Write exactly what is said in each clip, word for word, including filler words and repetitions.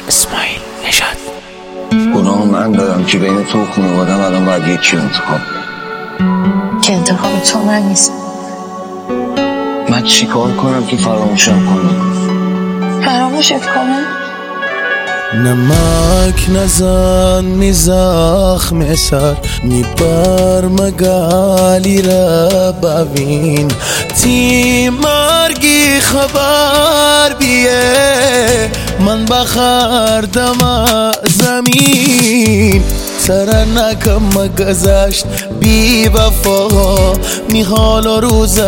اسماعیل نژاد. گناه من دارم که بین تو و خانوادم الان باید یکی انتخاب که انتخاب تو من نیست. من چی کار کنم که فراموشم کنم؟ فراموشت کنم؟ نمک نزن می زخم سر می بر مگالی را ببین تی مرگی خبر بیه من بخردم زمین سر نکم گذشت بی وفا می حال و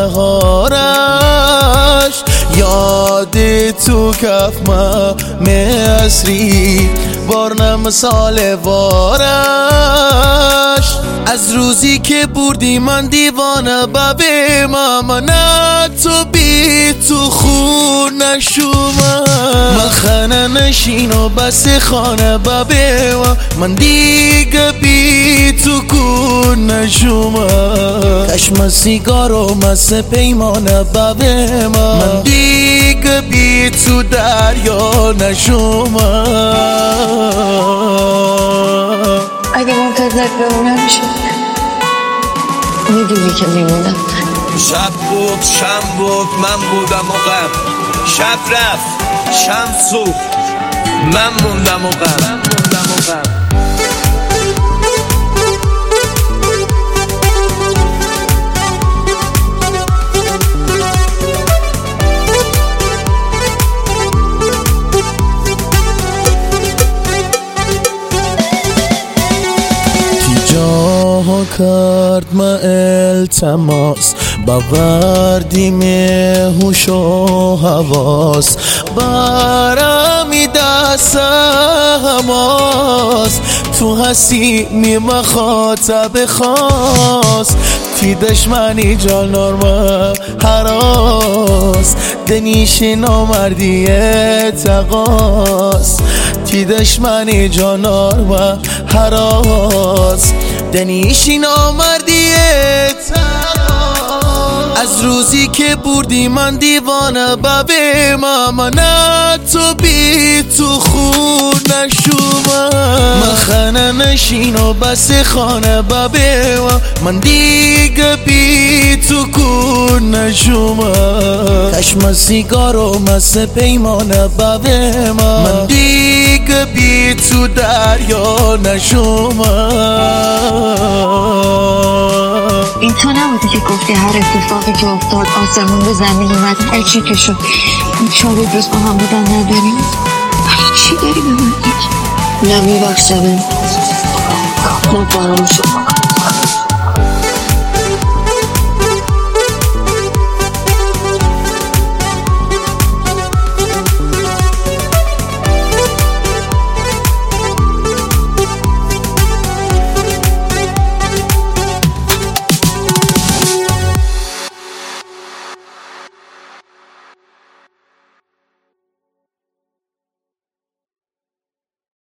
روزهارش یاد تو کف ما مصری بارنم سال وارش از روزی که بردی من دیوانه ببه ماما نه تو بی تو خون نشومم من خانه نشین و بس خانه ببه من دیگه بی تو کون نشومم کشم سیگار و مس پیمانه ببه من دیگه بی تو دریا نشومم اگه منتظر بمونم میشه میدونی که میمونم. شب بود شم بود من بودم و غم شب رفت شم سوخت من موندم و غم جاها کرد ما التماس باوردیم هوش و حواس برمی دست هماس تو هستی می مخاطب خاص تی دشمنی جان نرمه حراس دنیش نامردی تقاس تی دشمنی جان نرمه حراس دنیشی نامردی از روزی که بردی من دیوانه ببه ماما نه تو بی تو خون نشومم من خانه نشین و بس خانه ببه من دیگه بی تو کون نشومم کشم سیگار و مس پیمانه ببه من دیگه بی تو دریا نشومم. این تو نبودی که گفتی هر اتفاقی که افتاد آسمون به زمین اومد هر چی که شد این چهار روز با هم بودن نداریم؟ چی داری به من بگی؟ نه میبخشم نه فراموشم